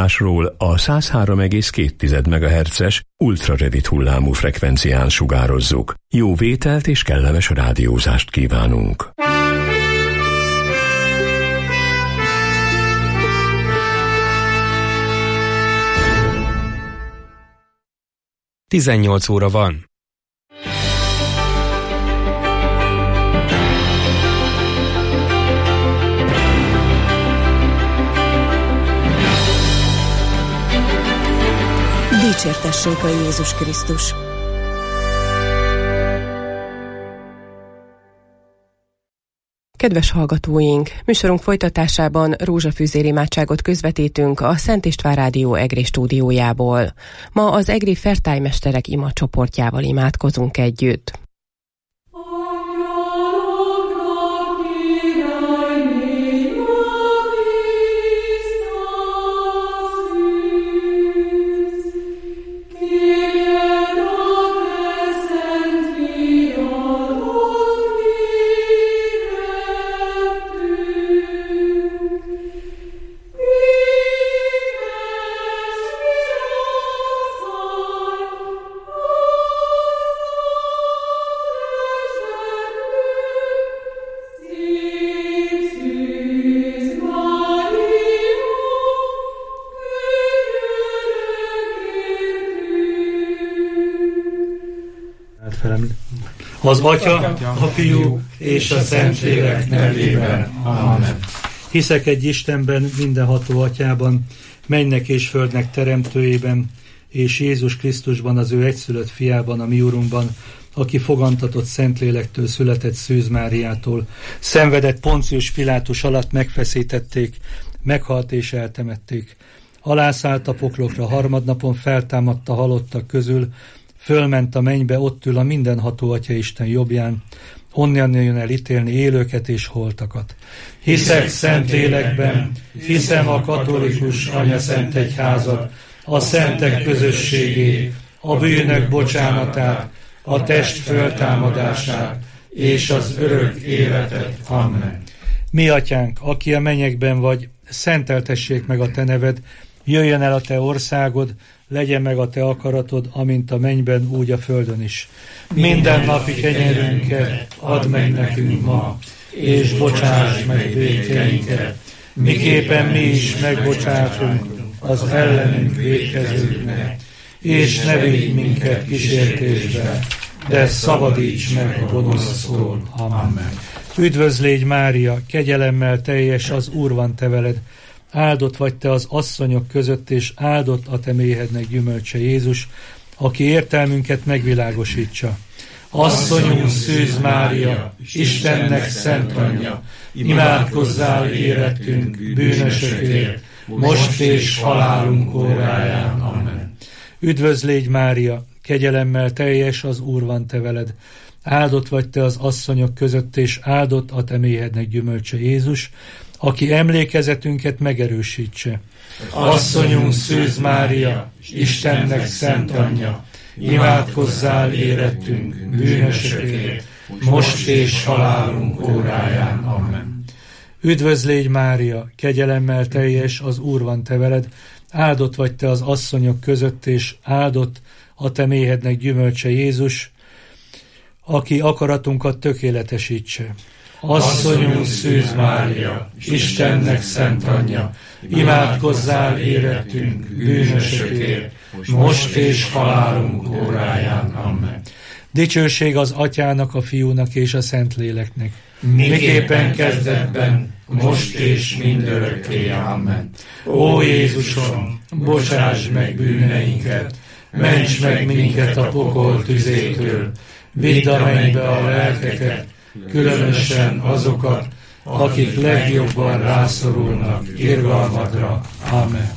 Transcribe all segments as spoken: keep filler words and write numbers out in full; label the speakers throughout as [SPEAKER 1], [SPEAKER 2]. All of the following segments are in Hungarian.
[SPEAKER 1] a száz három egész két megahertzes ultrarövid hullámú frekvencián sugározzuk. Jó vételt és kellemes rádiózást kívánunk.
[SPEAKER 2] tizennyolc óra van.
[SPEAKER 3] Dicsértessék a Jézus Krisztus! Kedves hallgatóink! Műsorunk folytatásában rózsafűzér imádságot közvetítünk a Szent István Rádió Egri stúdiójából. Ma az egri fertálymesterek ima csoportjával imádkozunk együtt.
[SPEAKER 4] Az Atya, a Fiú és a Szentlélek nevében. Amen. Hiszek egy Istenben, mindenható Atyában, mennek és földnek teremtőjében, és Jézus Krisztusban, az ő egyszülött fiában, a mi Urunkban, aki fogantatott Szentlélektől, született Szűz Máriától, szenvedett Poncius Pilátus alatt, megfeszítették, meghalt és eltemették. Alászállt a poklokra, harmadnapon feltámadt a halottak közül, fölment a mennybe, ott ül a mindenható Atya Isten jobbján, onnan jön el ítélni élőket és holtakat. Hiszek Szentlélekben, hiszem a katolikus anyaszentegyházat, a szentek közösségét, a bűnök bocsánatát, a test föltámadását és az örök életet. Amen. Mi Atyánk, aki a mennyekben vagy, szenteltessék meg a te neved, jöjjön el a te országod, legyen meg a te akaratod, amint a mennyben, úgy a földön is. Minden napi kenyerünket add meg nekünk ma, és bocsáss meg vétkeinket, miképpen mi is megbocsátunk az ellenünk vétkezőknek, és ne védj minket kísértésbe, de szabadíts meg a gonosztól. Amen. Üdvözl légy Mária, kegyelemmel teljes, az Úr van te veled, áldott vagy te az asszonyok között, és áldott a te méhednek gyümölcse Jézus, aki értelmünket megvilágosítsa. Asszonyunk Szűz Mária, Istennek szent anyja, imádkozzál érettünk, bűnösökért, most és halálunk óráján. Amen. Üdvözl légy Mária, kegyelemmel teljes, az Úr van te veled, áldott vagy te az asszonyok között, és áldott a te méhednek gyümölcse Jézus, aki emlékezetünket megerősítse. Asszonyunk Szűz Mária, Istennek szent anyja, imádkozzál érettünk, bűnösökért, most és halálunk óráján. Amen. Üdvözl légy Mária, kegyelemmel teljes, az Úr van te veled, áldott vagy te az asszonyok között, és áldott a te méhednek gyümölcse Jézus, aki akaratunkat tökéletesítse. Asszonyunk Szűz Mária, Istennek szent anyja, imádkozzál érettünk, bűnösökért, most és halálunk óráján. Amen. Dicsőség az Atyának, a Fiúnak és a Szentléleknek, miképpen kezdetben, most és mindörökké. Amen. Ó Jézusom, bocsáss meg bűneinket, ments meg minket a pokol tüzétől, vidd a mennybe a lelkeket, különösen azokat, akik legjobban rászorulnak irgalmadra. Amen.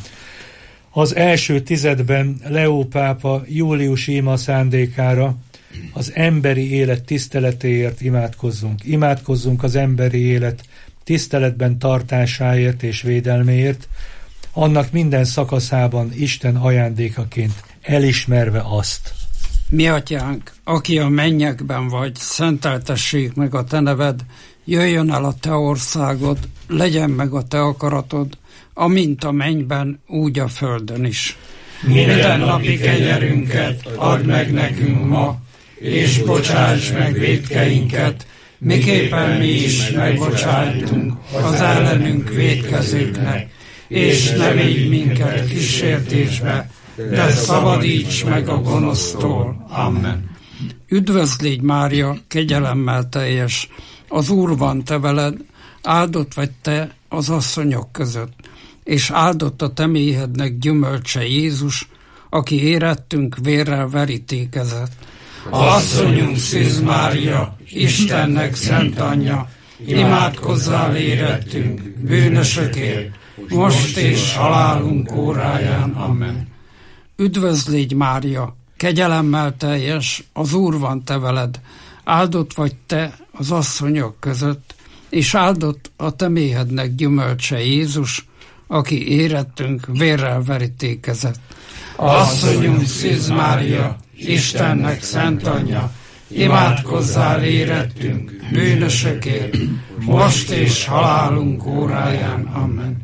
[SPEAKER 4] Az első tizedben Leó pápa júliusi ima szándékára az emberi élet tiszteletéért imádkozzunk. Imádkozzunk az emberi élet tiszteletben tartásáért és védelméért, annak minden szakaszában Isten ajándékaként elismerve azt.
[SPEAKER 5] Mi Atyánk, aki a mennyekben vagy, szenteltessék meg a te neved,
[SPEAKER 2] Jöjjön el a te országod, legyen meg a te akaratod, amint a mennyben, úgy a földön is.
[SPEAKER 5] Minden napi kenyerünket add meg nekünk ma, és bocsáss meg vétkeinket, miképpen mi is megbocsájtunk az ellenünk vétkezőknek, és ne védj minket kísértésbe, de szabadíts meg a gonosztól. Amen.
[SPEAKER 2] Üdvözl légy, Mária, kegyelemmel teljes, az Úr van te veled, áldott vagy te az asszonyok között, és áldott a te méhednek gyümölcse Jézus, aki érettünk vérrel verítékezett.
[SPEAKER 5] Asszonyunk Szűz Mária, Istennek szent anyja, imádkozzál érettünk, bűnösökért, most és halálunk óráján. Amen.
[SPEAKER 2] Üdvözl légy, Mária, kegyelemmel teljes, az Úr van te veled, áldott vagy te az asszonyok között, és áldott a te méhednek gyümölcse Jézus, aki érettünk vérrel verítékezett.
[SPEAKER 5] Asszonyunk Szűz Mária, Istennek szent anyja, imádkozzál érettünk, bűnösökért, most és halálunk óráján. Amen.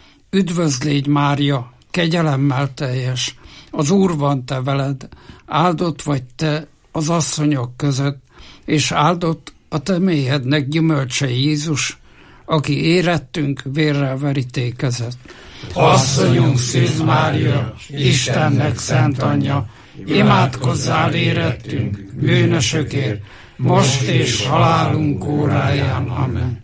[SPEAKER 2] Üdvözl légy, Mária, kegyelemmel teljes, az Úr van te veled, áldott vagy te az asszonyok között, és áldott a te méhednek gyümölcse Jézus, aki érettünk vérrel verítékezett.
[SPEAKER 5] Asszonyunk Szűz Mária, Istennek szent anyja, imádkozzál érettünk, bűnösökért, most és halálunk óráján. Amen.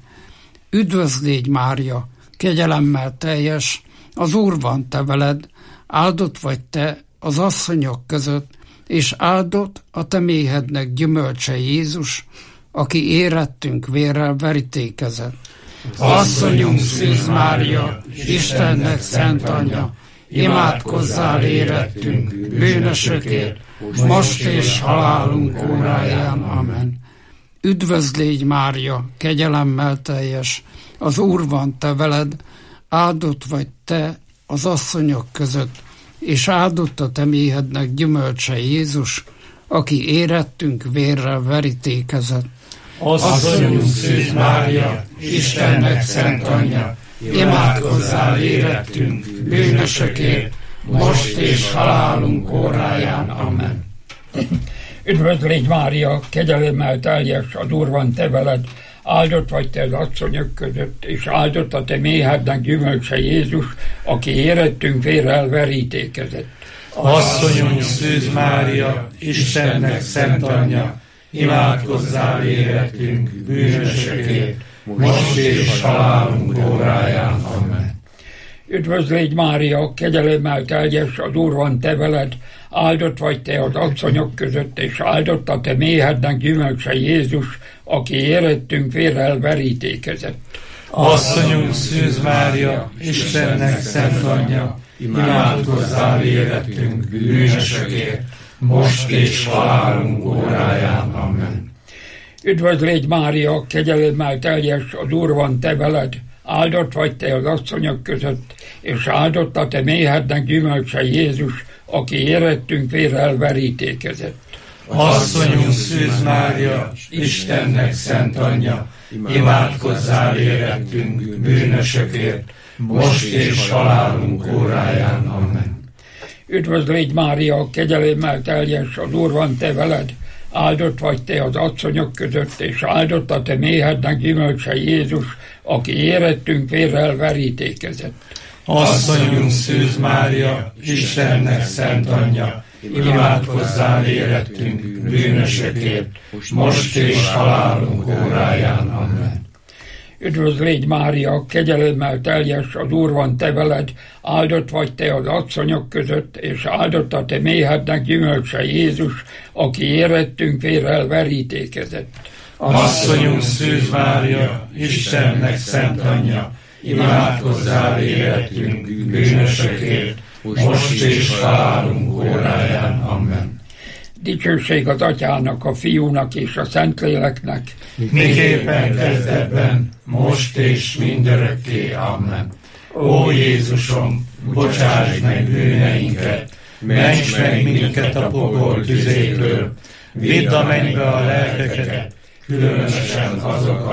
[SPEAKER 2] Üdvözl légy, Mária, kegyelemmel teljes, az Úr van te veled, áldott vagy te az asszonyok között, és áldott a te méhednek gyümölcse Jézus, aki érettünk vérrel verítékezett.
[SPEAKER 5] Asszonyunk Szűz Mária, Istennek szent anyja, imádkozzál érettünk, bűnösökért, most és halálunk óráján. Amen.
[SPEAKER 2] Üdvözl légy, Mária, kegyelemmel teljes, az Úr van te veled, áldott vagy te az asszonyok között, és áldott a te méhednek gyümölcse Jézus, aki érettünk vérrel verítékezett.
[SPEAKER 5] Asszonyunk Szűz Mária, Istennek szent anyja, imádkozzál érettünk, bűnösökért, most és halálunk óráján. Amen.
[SPEAKER 6] Üdvözl légy, Mária, kegyelemmel teljes, az Úr van te veled, áldott vagy te az asszonyok között, és áldott a te méhednek gyümölcse Jézus, aki érettünk vérrel verítékezett.
[SPEAKER 5] Asszonyunk Szűz Mária, Istennek szent anyja, imádkozzál érettünk, bűnösökért, most és halálunk óráján. Amen.
[SPEAKER 6] Üdvözl légy, Mária, kegyelemmel teljes, az Úr van te veled, áldott vagy te az asszonyok között, és áldott a te méhednek gyümölcse Jézus, aki érettünk vérrel verítékezett.
[SPEAKER 5] Asszonyunk Szűz Mária, Istennek szent anyja, imádkozzál érettünk, bűnösökért, most és halálunk óráján. Amen.
[SPEAKER 6] Üdvözl légy, Mária, kegyelemmel teljes, az Úr van te veled, áldott vagy te az asszonyok között, és áldott a te méhednek gyümölcse Jézus, aki érettünk vérrel verítékezett.
[SPEAKER 5] Asszonyunk Szűz Mária, Istennek szent anyja, imádkozzál érettünk, bűnösökért, most és halálunk óráján. Amen.
[SPEAKER 6] Üdvözl légy, Mária, kegyelemmel teljes, az Úr van te veled, áldott vagy te az asszonyok között, és áldott a te méhednek gyümölcse Jézus, aki érettünk vérrel verítékezett.
[SPEAKER 5] Asszonyunk Szűz Mária, Istennek szent anyja, imádkozzál érettünk, bűnösökért, most és halálunk óráján. Amen.
[SPEAKER 6] Üdvözl légy, Mária, kegyelemmel teljes, az Úr van te veled, áldott vagy te az asszonyok között, és áldott a te méhednek gyümölcse Jézus, aki érettünk vérrel verítékezett.
[SPEAKER 5] Asszonyunk Szűz Mária, Istennek szent anyja, imádkozzál érettünk, bűnösökért, most és halálunk óráján. Amen.
[SPEAKER 6] Dicsőség az Atyának, a Fiúnak és a Szentléleknek,
[SPEAKER 5] miképpen kezdetben, most és mindörökké. Amen. Ó Jézusom, bocsáss meg bűneinket, ments meg minket a pokol tüzétől, vidd a mennybe a lelkeket, különösen azokat,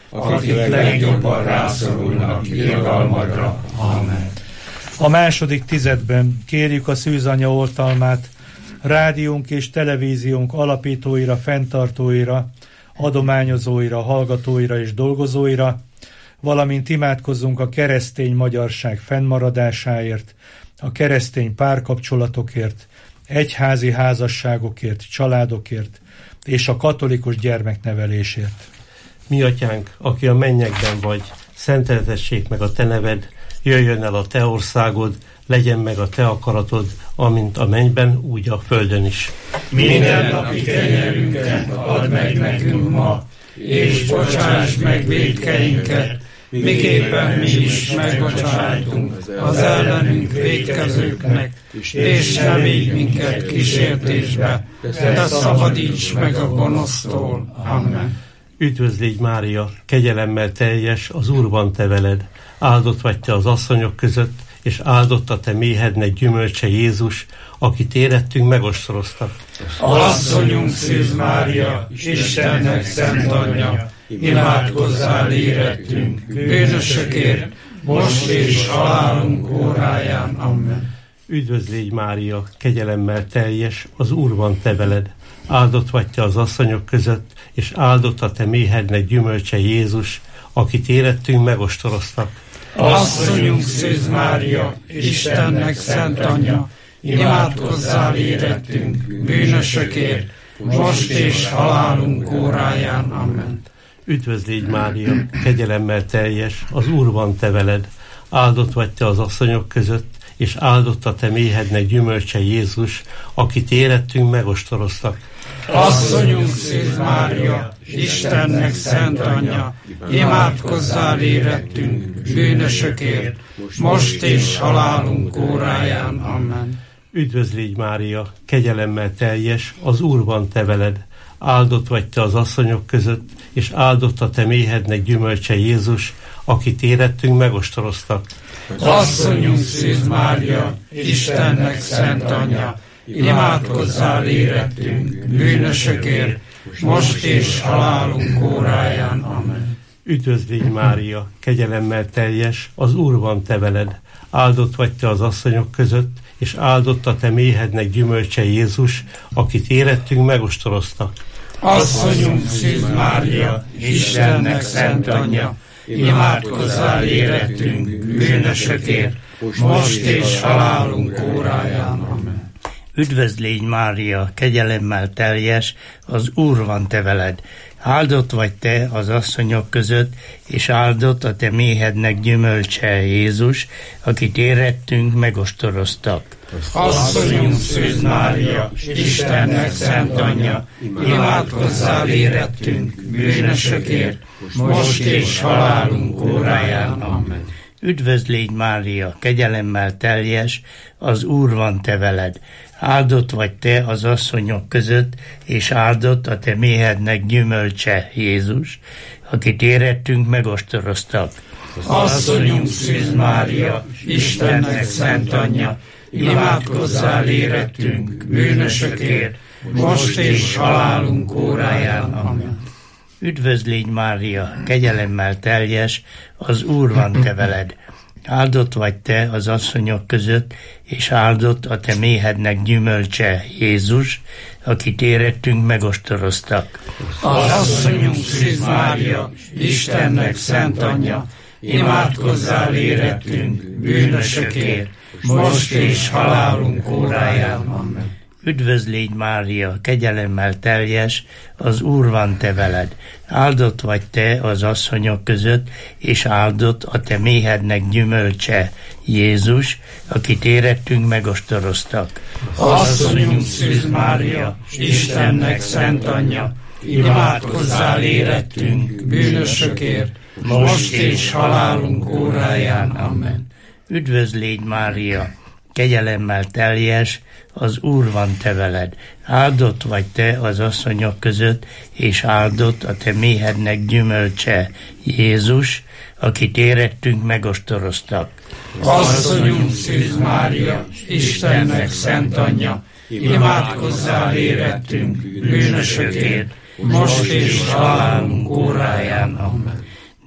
[SPEAKER 5] akik legjobban rászorulnak irgalmadra. Amen.
[SPEAKER 4] A második tizedben kérjük a szűzanya oltalmát rádiónk és televíziónk alapítóira, fenntartóira, adományozóira, hallgatóira és dolgozóira, valamint imádkozzunk a keresztény magyarság fennmaradásáért, a keresztény párkapcsolatokért, egyházi házasságokért, családokért és a katolikus gyermeknevelésért.
[SPEAKER 7] Mi atyánk, aki a mennyekben vagy, szenteltessék meg a te neved, jöjjön el a te országod, legyen meg a te akaratod, amint a mennyben, úgy a földön is.
[SPEAKER 5] Minden napi kenyerünket add meg nekünk ma, és bocsáss meg vétkeinket, miképpen mi is megbocsájtunk az ellenünk vétkezőknek, és ne vigy minket kísértésbe, de szabadíts meg a gonosztól. Amen.
[SPEAKER 7] Üdvözl légy Mária, kegyelemmel teljes, az Úr van te veled, áldott vagy te az asszonyok között, és áldott a te méhednek gyümölcse Jézus, akit érettünk megostoroztak.
[SPEAKER 5] Asszonyunk Szűz Mária, Istennek szent anyja, imádkozzál érettünk, bűnösökért, most és halálunk óráján. Amen.
[SPEAKER 7] Üdvözl légy Mária, kegyelemmel teljes, az Úr van te veled, áldott vagy te az asszonyok között, és áldott a te méhednek gyümölcse Jézus, akit érettünk megostoroztak.
[SPEAKER 5] Asszonyunk Szűz Mária, Istennek szent anyja, imádkozzál érettünk, bűnösökért, most és halálunk óráján. Amen.
[SPEAKER 7] Üdvözl légy Mária, kegyelemmel teljes, az Úr van te veled, áldott vagy te az asszonyok között, és áldott a te méhednek gyümölcse Jézus, akit érettünk megostoroztak.
[SPEAKER 5] Asszonyunk Szűz Mária, Istennek szent anyja, imádkozzál érettünk, bűnösökért, most és halálunk óráján. Amen.
[SPEAKER 7] Üdvözl légy Mária, kegyelemmel teljes, az Úr van te veled, áldott vagy te az asszonyok között, és áldott a te méhednek gyümölcse Jézus, akit érettünk megostoroztak.
[SPEAKER 5] Asszonyunk Szűz Mária, Istennek szent anyja, imádkozzál érettünk, bűnösökért, most és halálunk óráján. Amen.
[SPEAKER 7] Üdvözl légy Mária, kegyelemmel teljes, az Úr van te veled, áldott vagy te az asszonyok között, és áldott a te méhednek gyümölcse Jézus, akit érettünk megostoroztak.
[SPEAKER 5] Asszonyunk Szűz Mária, Istennek szent anyja, imádkozzál érettünk, bűnösökért, most és halálunk óráján. Amen.
[SPEAKER 8] Üdvözl légy Mária, kegyelemmel teljes, az Úr van te veled, áldott vagy te az asszonyok között, és áldott a te méhednek gyümölcse Jézus, akit érettünk megostoroztak.
[SPEAKER 5] Asszonyunk Szűz Mária, Istennek szent anyja, imádkozzál érettünk, bűnösökért, most és halálunk óráján. Amen.
[SPEAKER 8] Üdvözl légy Mária, kegyelemmel teljes, az Úr van te veled, áldott vagy te az asszonyok között, és áldott a te méhednek gyümölcse Jézus, akit érettünk megostoroztak.
[SPEAKER 5] Asszonyunk Szűz Mária, Istennek szent anyja, imádkozzál érettünk, bűnösökért, most és halálunk óráján. Amen.
[SPEAKER 8] Üdvözl légy Mária, kegyelemmel teljes, az Úr van te veled, áldott vagy te az asszonyok között, és áldott a te méhednek gyümölcse Jézus, akit érettünk megostoroztak.
[SPEAKER 5] Asszonyunk Szűz Mária, Istennek szent anyja, imádkozzál érettünk, bűnösökért, most és halálunk óráján. Amen.
[SPEAKER 8] Üdvözl légy Mária, kegyelemmel teljes, az Úr van te veled, áldott vagy te az asszonyok között, és áldott a te méhednek gyümölcse Jézus, akit érettünk megostoroztak.
[SPEAKER 5] Asszonyunk Szűz Mária, Istennek szent anyja, imádkozzál érettünk, bűnösökért, most és halálunk óráján. Amen.
[SPEAKER 8] Üdvözl légy Mária, kegyelemmel teljes, az Úr van te veled, áldott vagy te az asszonyok között, és áldott a te méhednek gyümölcse Jézus, akit érettünk megostoroztak.
[SPEAKER 5] Asszonyunk Szűz Mária, Istennek szent anyja, imádkozzál érettünk, bűnösökért, most és halálunk óráján. Amen.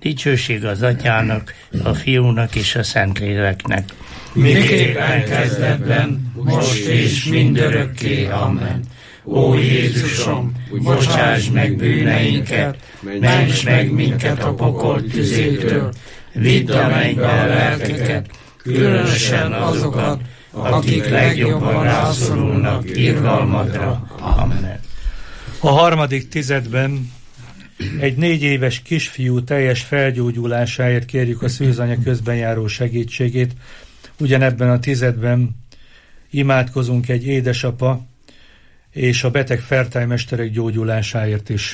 [SPEAKER 8] Dicsőség az Atyának, a Fiúnak és a Szentléleknek.
[SPEAKER 5] Miképpen kezdetben, most és mindörökké. Amen. Ó Jézusom, bocsáss meg bűneinket, ments meg minket a pokol tüzétől, vidd a mennybe a lelkeket, különösen azokat, akik legjobban rászorulnak irgalmadra. Amen.
[SPEAKER 4] A harmadik tizedben egy négy éves kisfiú teljes felgyógyulásáért kérjük a szűzanya közben járó segítségét. Ugyanebben a tizedben imádkozunk egy édesapa és a beteg fertálymesterek gyógyulásáért is.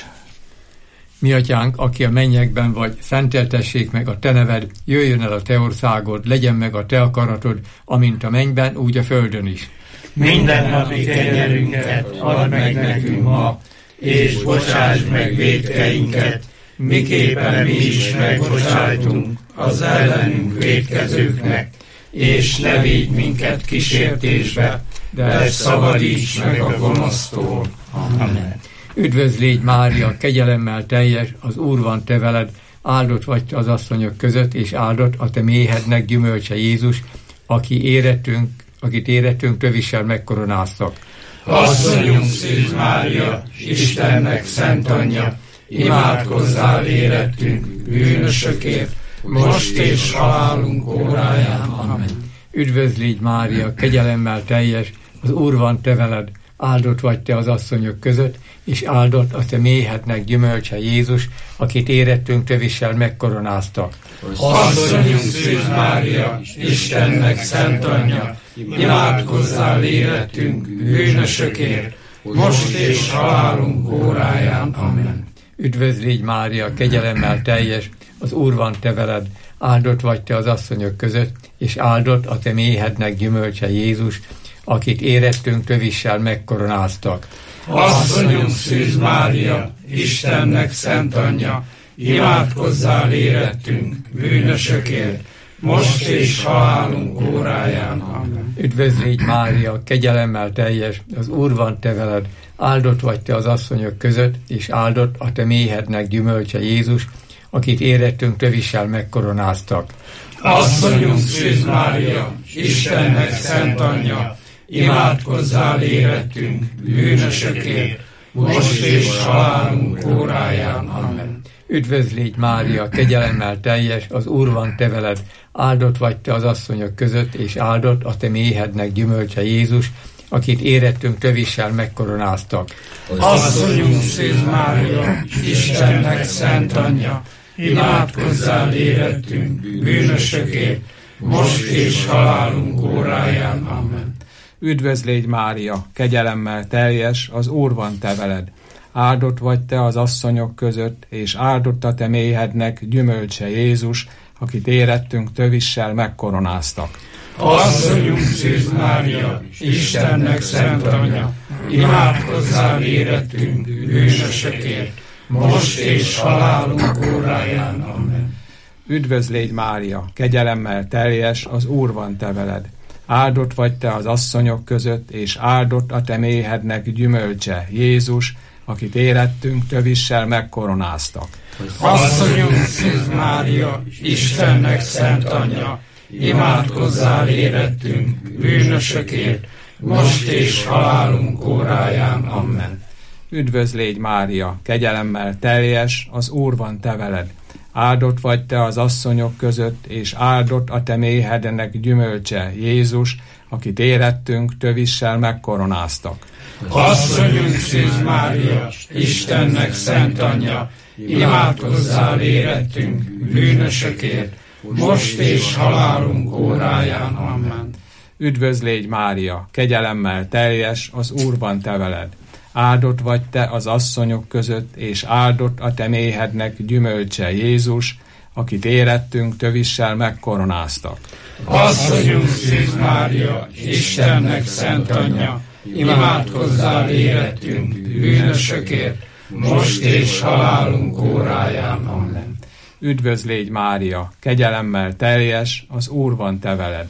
[SPEAKER 9] Mi atyánk, aki a mennyekben vagy, szenteltessék meg a te neved, jöjjön el a te országod, legyen meg a te akaratod, amint a mennyben, úgy a földön is.
[SPEAKER 5] Minden napi kenyerünket add meg nekünk ma, és bocsáss meg vétkeinket, miképpen mi is megbocsájtunk az ellenünk vétkezőknek, és ne vigy minket kísértésbe, de szabadíts meg a gonosztól. Amen.
[SPEAKER 9] Üdvözl légy Mária, kegyelemmel teljes, az Úr van te veled, áldott vagy te az asszonyok között, és áldott a te méhednek gyümölcse Jézus, aki érettünk, akit érettünk tövisel megkoronáztak.
[SPEAKER 5] Asszonyunk Szűz Mária, Istennek szent anyja, imádkozzál érettünk bűnösökért, most és halálunk óráján. Amen.
[SPEAKER 9] Üdvözl légy Mária, kegyelemmel teljes, az Úr van te veled, áldott vagy te az asszonyok között, és áldott a te méhednek gyümölcse Jézus, akit érettünk tövisel megkoronáztak.
[SPEAKER 5] Asszonyunk Szűz Mária, Istennek szent anyja, imádkozzál érettünk bűnösökért, most és halálunk óráján. Amen.
[SPEAKER 9] Üdvözl légy Mária, kegyelemmel teljes, az Úr van te veled, áldott vagy te az asszonyok között, és áldott a te méhednek gyümölcse Jézus, akit érettünk tövissel megkoronáztak.
[SPEAKER 5] Asszonyunk Szűz Mária, Istennek szent anyja, imádkozzál érettünk bűnösökért, most és halálunk óráján. Amen.
[SPEAKER 9] Üdvözl légy Mária, kegyelemmel teljes, az Úr van te veled, áldott vagy te az asszonyok között, és áldott a te méhednek gyümölcse Jézus, akit érettünk tövissel megkoronáztak.
[SPEAKER 5] Asszonyunk Szűz Mária, Istennek szent anyja, imádkozzál érettünk bűnösökért, most és halálunk óráján. Amen.
[SPEAKER 9] Üdvözl légy Mária, kegyelemmel teljes, az Úr van te veled, áldott vagy te az asszonyok között, és áldott a te méhednek gyümölcse Jézus, akit érettünk tövissel megkoronáztak.
[SPEAKER 5] Asszonyunk Szűz Mária, Istennek szent anyja, imádkozzál érettünk bűnösökért, most és halálunk óráján. Amen.
[SPEAKER 10] Üdvözl légy Mária, kegyelemmel teljes, az Úr van te veled. Áldott vagy te az asszonyok között, és áldott a te méhednek gyümölcse Jézus, akit érettünk tövissel megkoronáztak.
[SPEAKER 5] Asszonyunk Szűz Mária, Istennek szent anyja, imádkozzál érettünk bűnösökért, most és halálunk óráján. Amen.
[SPEAKER 10] Üdvözl légy Mária, kegyelemmel teljes, az Úr van te veled. Áldott vagy te az asszonyok között, és áldott a te méhednek gyümölcse Jézus, akit érettünk tövissel megkoronáztak.
[SPEAKER 5] Asszonyunk Szűz Mária, Istennek szent anyja, imádkozzál érettünk bűnösökért, most és halálunk óráján. Amen.
[SPEAKER 10] Üdvözl légy Mária, kegyelemmel teljes, az Úr van te veled. Áldott vagy te az asszonyok között, és áldott a te méhednek gyümölcse Jézus, akit érettünk tövissel megkoronáztak.
[SPEAKER 5] Asszonyunk Szűz Mária, Istennek szent anyja, imádkozzál érettünk bűnösökért, most és halálunk óráján. Amen.
[SPEAKER 10] Üdvözl légy Mária, kegyelemmel teljes, az Úr van te veled. Áldott vagy te az asszonyok között, és áldott a te méhednek gyümölcse Jézus, akit érettünk tövissel megkoronáztak.
[SPEAKER 5] Asszonyunk Szűz Mária, Istennek szent anyja, imádkozzál érettünk bűnösökért, most és halálunk óráján. Amen.
[SPEAKER 10] Üdvözl légy Mária, kegyelemmel teljes, az Úr van te veled.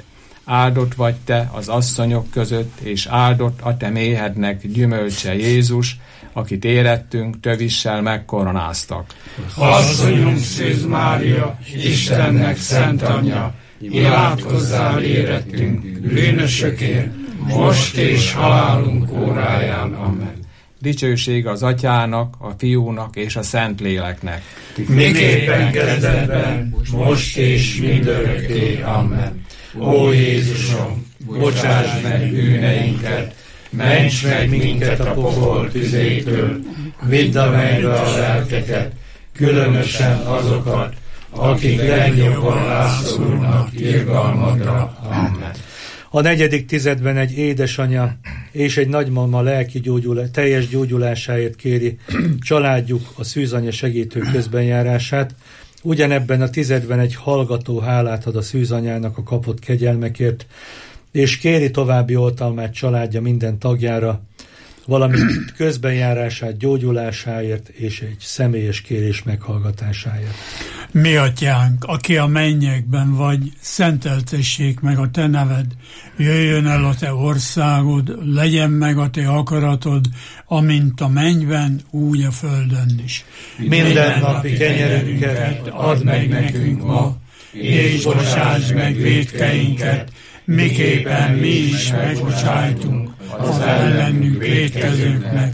[SPEAKER 10] áldott vagy te az asszonyok között, és áldott a te méhednek gyümölcse Jézus, akit érettünk tövissel megkoronáztak.
[SPEAKER 5] Asszonyunk Szűz Mária, Istennek szent anyja, imádkozzál érettünk, bűnösökért, most és halálunk óráján. Amen.
[SPEAKER 10] Dicsőség az Atyának, a Fiúnak és a Szentléleknek.
[SPEAKER 5] Miképpen kezdetben, most és mindörökké. Amen. Ó Jézusom, bocsáss meg bűneinket, ments meg minket a pokol tüzétől, vidd a mennybe a lelkeket, különösen azokat, akik legjobban rászorulnak irgalmadra. Amen.
[SPEAKER 4] A negyedik tizedben egy édesanya és egy nagymama lelki gyógyulás, teljes gyógyulásáért kéri családjuk a szűzanya segítő közbenjárását. Ugyanebben a tizedben egy hallgató hálát ad a szűzanyának a kapott kegyelmekért, és kéri további oltalmát családja minden tagjára, valamint közbenjárását, gyógyulásáért és egy személyes kérés meghallgatásáért.
[SPEAKER 11] Mi atyánk, aki a mennyekben vagy, szenteltessék meg a te neved, jöjjön el a te országod, legyen meg a te akaratod, amint a mennyben, úgy a földön is.
[SPEAKER 5] Minden napi kenyerünket add meg nekünk ma, és bocsáss meg vétkeinket, miképpen mi is megbocsájtunk az ellenünk vétkezőknek,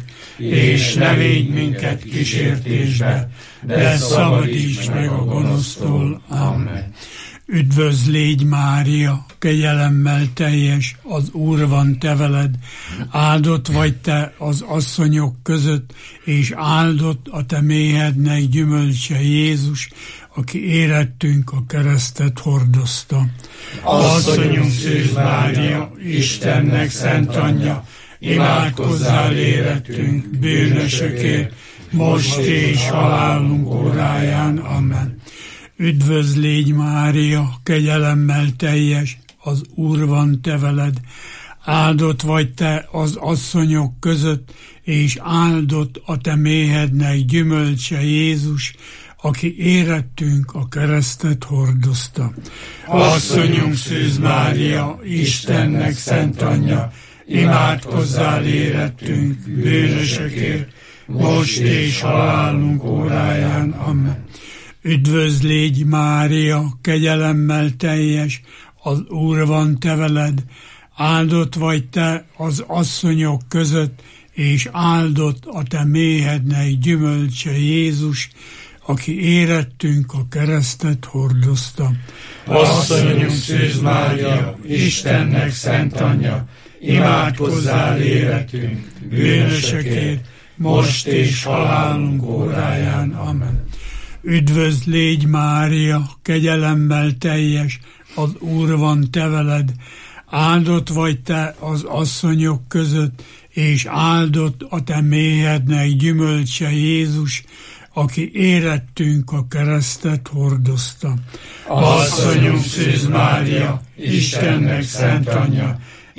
[SPEAKER 5] és ne védj minket kísértésbe, de szabadíts meg a gonosztól. Amen.
[SPEAKER 11] Üdvözl légy Mária, kegyelemmel teljes, az Úr van te veled, áldott vagy te az asszonyok között, és áldott a te méhednek gyümölcse Jézus, aki érettünk a keresztet hordozta.
[SPEAKER 5] Asszonyunk Szűz Mária, Istennek szent anyja, imádkozzál érettünk, bűnösökért, most és halálunk óráján. Amen.
[SPEAKER 11] Üdvözl légy Mária, kegyelemmel teljes, az Úr van te veled, áldott vagy te az asszonyok között, és áldott a te méhednek gyümölcse Jézus, aki érettünk a keresztet hordozta.
[SPEAKER 5] Asszonyunk Szűz Mária, Istennek szent anyja, imádkozzál érettünk, bűnösökért, most és halálunk óráján. Amen.
[SPEAKER 11] Üdvözl légy Mária, kegyelemmel teljes, az Úr van te veled, áldott vagy te az asszonyok között, és áldott a te méhednek gyümölcse Jézus, aki érettünk a keresztet hordozta.
[SPEAKER 5] Asszonyunk Szűz Mária, Istennek szent anyja, imádkozzál érettünk, bűnösökért, most és halálunk óráján. Amen.
[SPEAKER 11] Üdvözl légy Mária, kegyelemmel teljes, az Úr van te veled, áldott vagy te az asszonyok között, és áldott a te méhednek gyümölcse Jézus, aki érettünk a keresztet hordozta.
[SPEAKER 5] Asszonyunk Szűz Mária, Istennek szent anyja,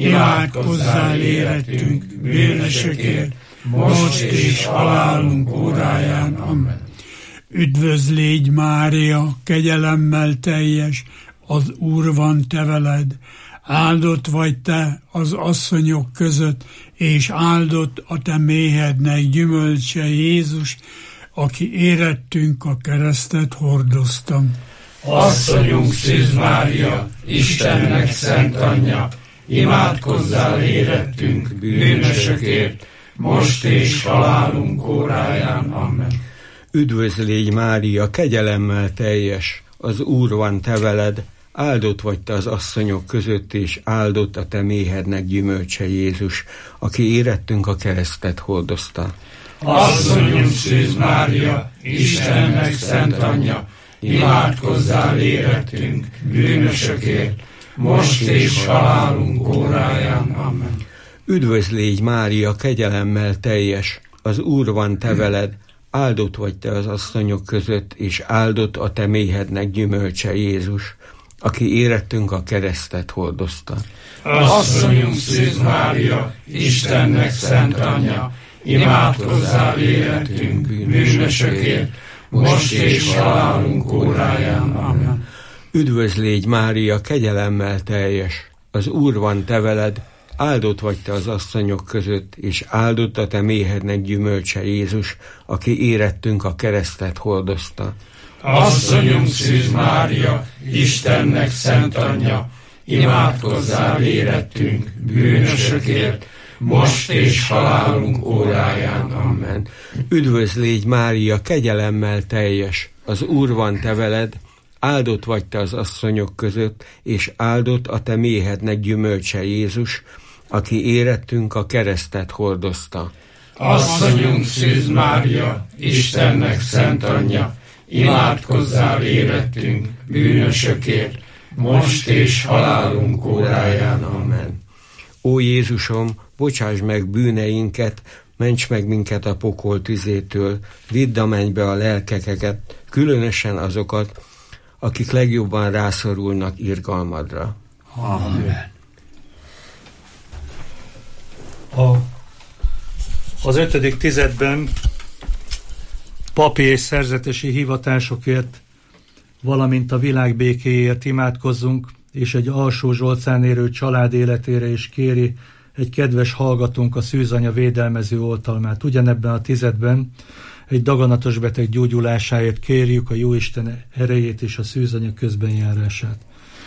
[SPEAKER 5] imádkozzál érettünk, bűnösökért, most és halálunk óráján. Amen.
[SPEAKER 11] Üdvözl légy Mária, kegyelemmel teljes, az Úr van te veled, áldott vagy te az asszonyok között, és áldott a te méhednek gyümölcse Jézus, aki érettünk a keresztet hordozta.
[SPEAKER 5] Asszonyunk Szűz Mária, Istennek szent anyja, imádkozzál érettünk, bűnösökért, most és halálunk óráján. Amen.
[SPEAKER 12] Üdvözl légy Mária, kegyelemmel teljes, az Úr van te veled, áldott vagy te az asszonyok között, és áldott a te méhednek gyümölcse Jézus, aki érettünk a keresztet hordozta.
[SPEAKER 5] Asszonyunk Szűz Mária, Istennek szent anyja, imádkozzál érettünk, bűnösökért, most és halálunk óráján. Amen.
[SPEAKER 12] Üdvözl légy Mária, kegyelemmel teljes, az Úr van te veled, áldott vagy te az asszonyok között, és áldott a te méhednek gyümölcse Jézus, aki érettünk a keresztet hordozta.
[SPEAKER 5] Asszonyunk Szűz Mária, Istennek szent anyja, imádkozzál érettünk, bűnösökért, most és halálunk óráján. Amen.
[SPEAKER 12] Üdvözl légy Mária, kegyelemmel teljes, az Úr van te veled, áldott vagy te az asszonyok között, és áldott a te méhednek gyümölcse Jézus, aki érettünk a keresztet hordozta.
[SPEAKER 5] Asszonyunk Szűz Mária, Istennek szent anyja, imádkozzál érettünk, bűnösökért, most és halálunk óráján.
[SPEAKER 12] Amen. Üdvözl légy Mária, kegyelemmel teljes, az Úr van te veled, áldott vagy te az asszonyok között, és áldott a te méhednek gyümölcse Jézus, aki érettünk a keresztet hordozta.
[SPEAKER 5] Asszonyunk Szűz Mária, Istennek szent anyja, imádkozzál érettünk, bűnösökért, most és halálunk óráján.
[SPEAKER 12] Amen. Ó Jézusom, bocsáss meg bűneinket, ments meg minket a pokol tüzétől, vidd a mennybe a lelkeket, különösen azokat, akik legjobban rászorulnak irgalmadra.
[SPEAKER 4] Amen. A, az ötödik tizedben papi és szerzetesi hivatásokért, valamint a világ békéért imádkozzunk, és egy alsó Zsolcán érő család életére is kéri egy kedves hallgatónk a Szűzanya védelmező oltalmát. Ugyanebben a tizedben egy daganatos beteg gyógyulásáért kérjük a Jóisten erejét és a Szűzanya közbenjárását.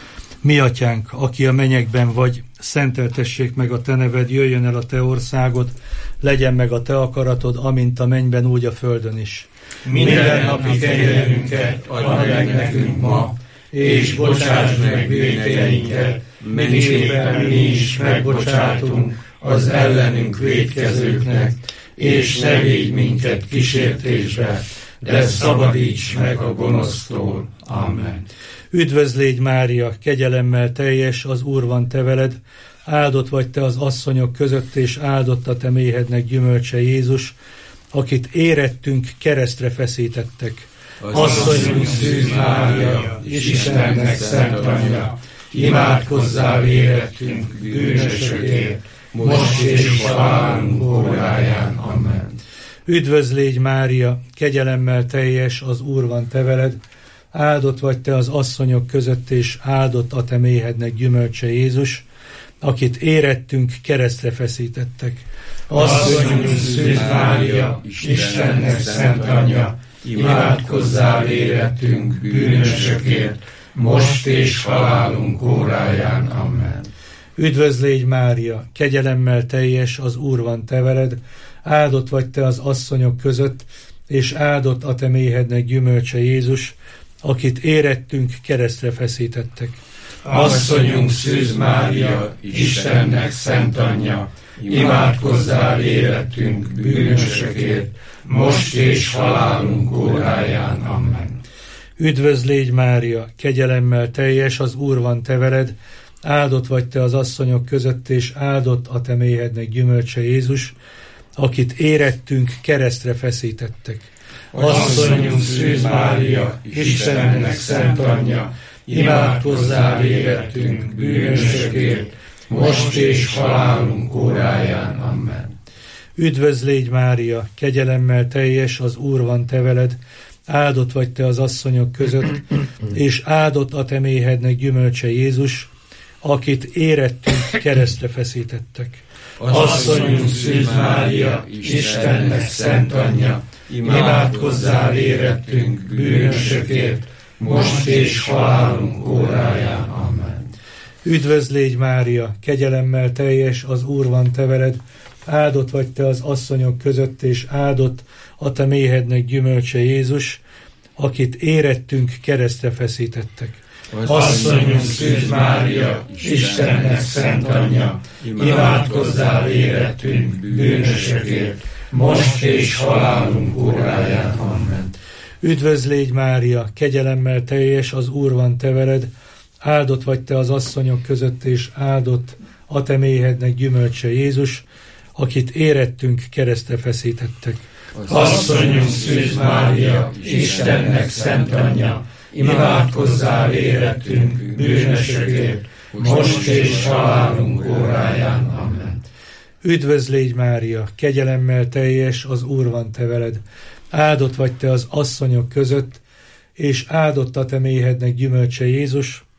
[SPEAKER 4] Mi atyánk, aki a mennyekben vagy, szenteltessék meg a te neved, jöjjön el a te országod, legyen meg a te akaratod, amint a mennyben, úgy a földön is.
[SPEAKER 5] Minden napi kenyerünket add meg nekünk ma, és bocsáss meg bűneinket, miképpen mi is megbocsátunk az ellenünk vétkezőknek, és ne védj minket kísértésbe, de szabadíts meg a gonosztól. Amen.
[SPEAKER 4] Üdvözl légy Mária, kegyelemmel teljes, az Úr van te veled, áldott vagy te az asszonyok között, és áldott a te méhednek gyümölcse Jézus, akit érettünk keresztre feszítettek.
[SPEAKER 5] Asszonyunk Szűz Mária, Istennek szent anyja, imádkozzál érettünk, bűnösökért, most és halálunk óráján. Amen.
[SPEAKER 4] Üdvözl légy Mária, kegyelemmel teljes, az Úr van te veled, áldott vagy te az asszonyok között, és áldott a te méhednek gyümölcse Jézus, akit érettünk keresztre feszítettek.
[SPEAKER 5] Asszonyunk Szűz Mária, Istennek szent anyja, imádkozzál érettünk, bűnösökért, most és halálunk óráján. Amen.
[SPEAKER 4] Üdvözl légy Mária, kegyelemmel teljes, az Úr van te veled, áldott vagy te az asszonyok között, és áldott a te méhednek gyümölcse Jézus, akit érettünk keresztre feszítettek.
[SPEAKER 5] Asszonyunk Szűz Mária, Istennek szent anyja, imádkozzál érettünk, bűnösökért, most és halálunk óráján. Amen.
[SPEAKER 4] Üdvözl légy Mária, kegyelemmel teljes, az Úr van te veled, áldott vagy te az asszonyok között, és áldott a te méhednek gyümölcse Jézus, akit érettünk keresztre feszítettek.
[SPEAKER 5] Asszonyunk Szűz Mária, Istennek szent anyja, imádkozzál érettünk, bűnösökért, most és halálunk óráján. Amen.
[SPEAKER 4] Üdvözl légy Mária, kegyelemmel teljes, az Úr van te veled, áldott vagy te az asszonyok között, és áldott a te méhednek gyümölcse Jézus, akit érettünk keresztre feszítettek.
[SPEAKER 5] Asszonyunk Szűz Mária, Istennek szent anyja, imádkozzál érettünk, bűnösökért, most és halálunk óráján. Amen.
[SPEAKER 4] Üdvözl légy Mária, kegyelemmel teljes, az Úr van te veled, áldott vagy te az asszonyok között, és áldott a te méhednek gyümölcse Jézus, akit érettünk keresztre feszítettek.
[SPEAKER 5] Asszonyunk Szűz Mária, Istennek szent anyja, imádkozzál érettünk, bűnösökért, most és halálunk óráján. Amen.
[SPEAKER 4] Üdvözl légy Mária, kegyelemmel teljes, az Úr van te veled, áldott vagy te az asszonyok között, és áldott a te méhednek gyümölcse Jézus, akit érettünk keresztre feszítettek.
[SPEAKER 5] Asszonyunk Szűz Mária, Istennek szent anyja, imádkozzál érettünk, bűnösökért, most és halálunk óráján. Amen.
[SPEAKER 4] Üdvözl légy Mária, kegyelemmel teljes, az Úr van te veled, áldott vagy te az asszonyok között, és áldott a te méhednek gyümölcse Jézus,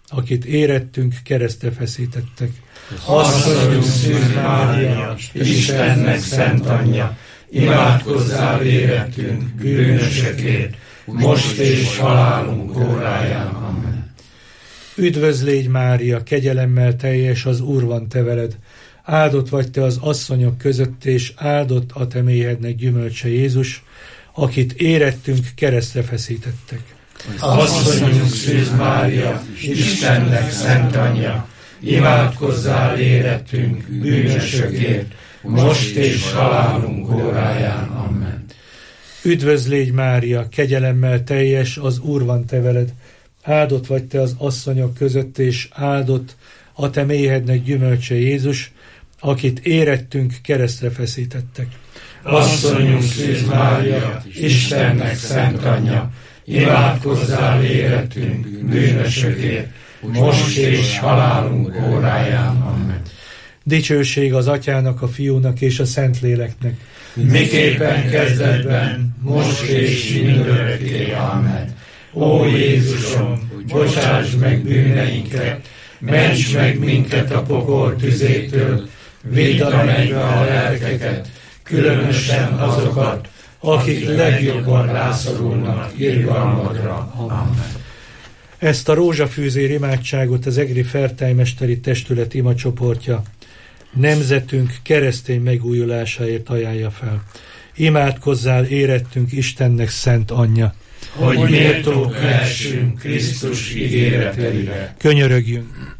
[SPEAKER 4] akit érettünk, keresztre feszítettek.
[SPEAKER 5] Asszonyunk Szűz Mária, Istennek szent anyja, imádkozzál érettünk, bűnösökért, most és halálunk óráján. Amen.
[SPEAKER 4] Üdvözl légy Mária, kegyelemmel teljes, az Úr van te veled. Áldott vagy te az asszonyok között, és áldott a te méhednek gyümölcse Jézus, akit érettünk, keresztre feszítettek.
[SPEAKER 5] Asszonyunk Szűz Mária, Istennek szent anyja, imádkozzál érettünk, bűnösökért, most és halálunk óráján. Amen.
[SPEAKER 4] Üdvözl légy Mária, kegyelemmel teljes, az Úr van te veled. Áldott vagy te az asszonyok között, és áldott a te méhednek gyümölcse Jézus, akit érettünk, keresztre feszítettek.
[SPEAKER 5] Asszonyunk Szűz Mária, Istennek szent anyja, imádkozzál érettünk, bűnösökért, most és halálunk óráján. Amen.
[SPEAKER 4] Dicsőség az Atyának, a Fiúnak és a Szentléleknek.
[SPEAKER 5] Miképpen kezdetben, most és mindörökké. Amen. Ó Jézusom, bocsáss meg bűneinket, ments meg minket a pokol tüzétől, vidd a mennybe a lelkeket, különösen azokat, akik legjobban rászorulnak irgalmadra. Amen.
[SPEAKER 4] Ezt a rózsafűzér imádságot az Egri Fertájmesteri Testület imacsoportja nemzetünk keresztény megújulásáért ajánlja fel. Imádkozzál érettünk, Istennek szent anyja,
[SPEAKER 5] hogy méltók lehessünk Krisztus ígéreteire.
[SPEAKER 4] Könyörögjünk!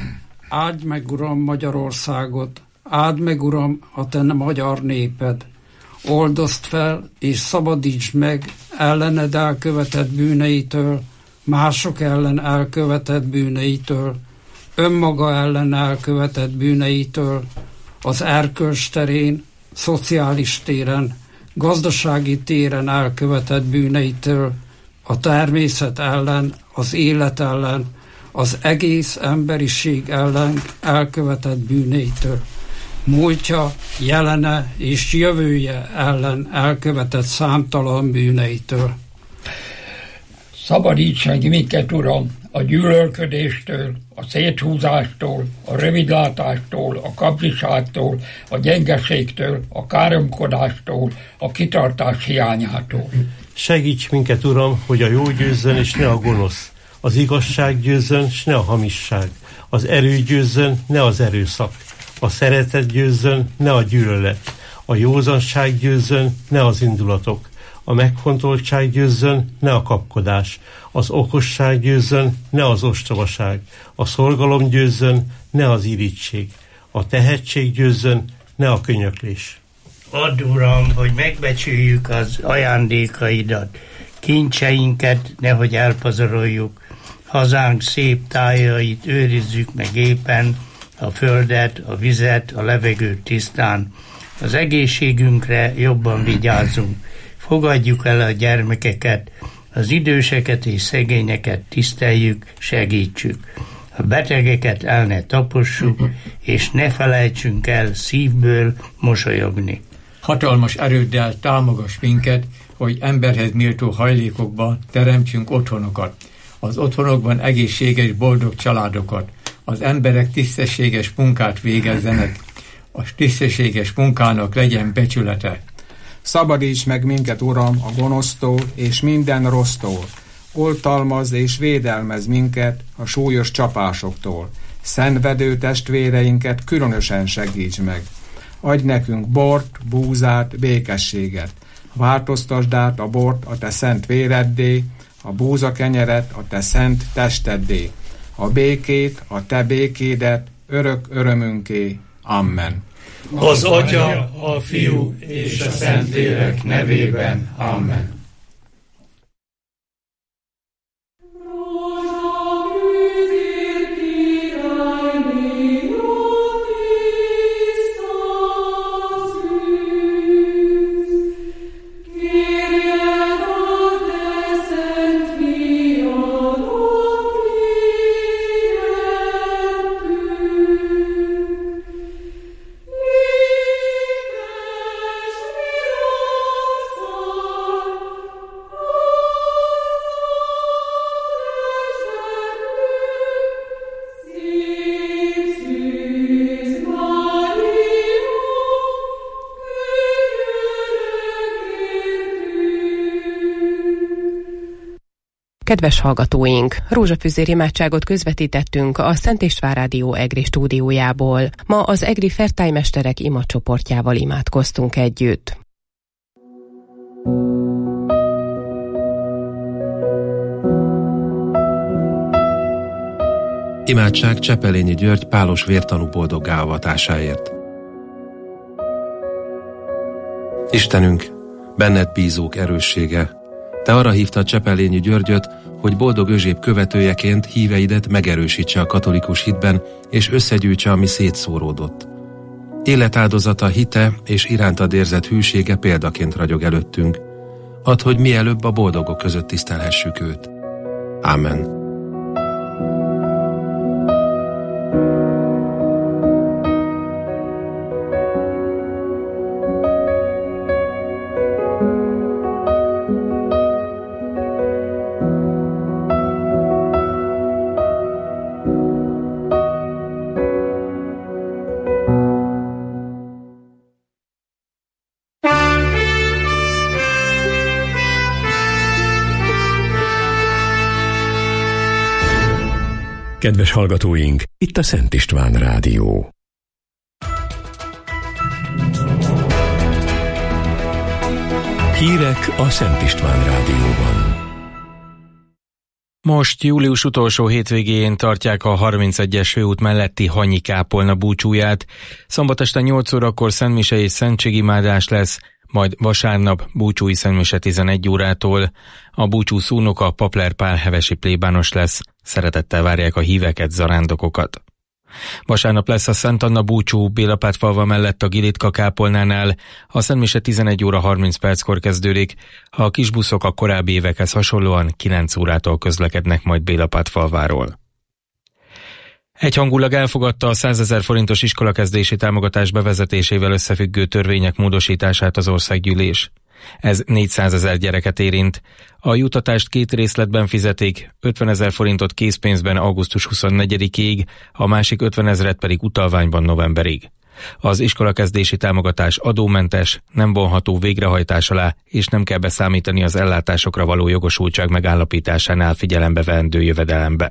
[SPEAKER 2] Áld meg, Uram, Magyarországot, áld meg, Uram, a te magyar néped, oldozd fel és szabadítsd meg ellened elkövetett bűneitől, mások ellen elkövetett bűneitől, önmaga ellen elkövetett bűneitől, az erkölcs terén, szociális téren, gazdasági téren elkövetett bűneitől, a természet ellen, az élet ellen, az egész emberiség ellen elkövetett bűneitől, múltja, jelene és jövője ellen elkövetett számtalan bűneitől.
[SPEAKER 6] Szabadíts meg minket, Uram, a gyűlölködéstől, a széthúzástól, a rövidlátástól, a kapzsiságtól, a gyengeségtől, a káromkodástól, a kitartás hiányától.
[SPEAKER 7] Segíts minket, Uram, hogy a jó győzzön, és ne a gonosz, az igazság győzzön, és ne a hamisság, az erő győzzön, ne az erőszak, a szeretet győzzön, ne a gyűlölet, a józanság győzzön, ne az indulatok, a megfontoltság győzzön, ne a kapkodás, az okosság győzzön, ne az ostobaság, a szorgalom győzzön, ne az irigység, a tehetség győzzön, ne a könyöklés.
[SPEAKER 8] Add, Uram, hogy megbecsüljük az ajándékaidat, kincseinket nehogy elpazaroljuk, hazánk szép tájait őrizzük meg éppen, a földet, a vizet, a levegőt tisztán, az egészségünkre jobban vigyázzunk, fogadjuk el a gyermekeket, az időseket és szegényeket tiszteljük, segítsük. A betegeket el ne tapossuk, és ne felejtsünk el szívből mosolyogni.
[SPEAKER 9] Hatalmas erőddel támogass minket, hogy emberhez méltó hajlékokban teremtsünk otthonokat. Az otthonokban egészséges, boldog családokat. Az emberek tisztességes munkát végezzenek. A tisztességes munkának legyen becsülete.
[SPEAKER 10] Szabadíts meg minket, Uram, a gonosztól és minden rossztól. Oltalmazz és védelmezz minket a súlyos csapásoktól. Szenvedő testvéreinket különösen segíts meg. Adj nekünk bort, búzát, békességet. Változtasd át a bort a te szent véreddé, a búzakenyeret a te szent testeddé, a békét, a te békédet, örök örömünké. Amen.
[SPEAKER 5] Az Atya, a Fiú és a Szentlélek nevében. Amen.
[SPEAKER 3] Kedves hallgatóink, rózsafűzér imádságot közvetítettünk a Szent István Rádió Egri stúdiójából. Ma az egri fertálymesterek imacsoportjával imádkoztunk együtt.
[SPEAKER 13] Imádság Csepelényi György pálos vértanú boldoggá avatásáért. Istenünk, benned bízók erőssége, te arra hívtad Csepelényi Györgyöt, hogy boldog özséb követőjeként híveidet megerősítse a katolikus hitben, és összegyűjtse, ami szétszóródott. Életáldozata, hite és irántad érzett hűsége példaként ragyog előttünk. Add, hogy mielőbb a boldogok között tisztelhessük őt. Ámen.
[SPEAKER 1] Kedves hallgatóink, itt a Szent István Rádió. Hírek a Szent István Rádióban.
[SPEAKER 14] Most július utolsó hétvégén tartják a harmincegyes főút melletti Hanyi kápolna búcsúját. Szombat este nyolc órakor szentmise és szentségimádás lesz, majd vasárnap búcsúi szentmise tizenegy órától. A búcsú szónoka Papler Pál hevesi plébános lesz. Szeretettel várják a híveket, zarándokokat. Vasárnap lesz a Szent Anna búcsú Bélapátfalva mellett a Gilitka kápolnánál. A szentmise tizenegy óra harminc perckor kezdődik. A kisbuszok a korábbi évekhez hasonlóan kilenc órától közlekednek majd Bélapátfalváról. Egyhangulag elfogadta a százezer forintos iskolakezdési támogatás bevezetésével összefüggő törvények módosítását az országgyűlés. Ez négyszázezer gyereket érint. A juttatást két részletben fizetik, ötvenezer forintot készpénzben augusztus huszonnegyedikéig, a másik ötvenezret pedig utalványban novemberig. Az iskolakezdési támogatás adómentes, nem vonható végrehajtás alá, és nem kell beszámítani az ellátásokra való jogosultság megállapításánál figyelembe veendő jövedelembe.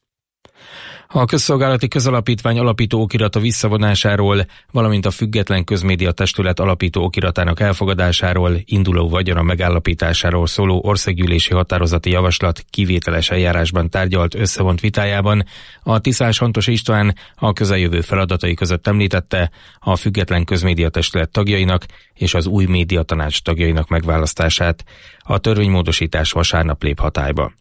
[SPEAKER 14] A Közszolgálati Közalapítvány alapító okirata visszavonásáról, valamint a Független Közmédia Testület alapító okiratának elfogadásáról, induló vagyona megállapításáról szóló országgyűlési határozati javaslat kivételes eljárásban tárgyalt összevont vitájában a Tiszás Hantos István a közeljövő feladatai között említette a Független Közmédia Testület tagjainak és az új médiatanács tagjainak megválasztását. A törvénymódosítás vasárnap lép hatályba.